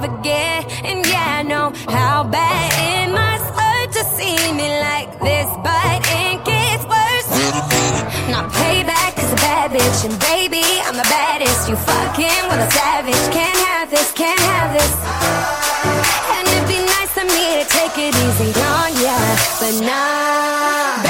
forget. And yeah, I know how bad it must hurt to see me like this, but it gets worse. Not payback, cause a bad bitch, and baby, I'm the baddest. You fucking with a savage. Can't have this, can't have this. And it'd be nice of me to take it easy on ya, but nah.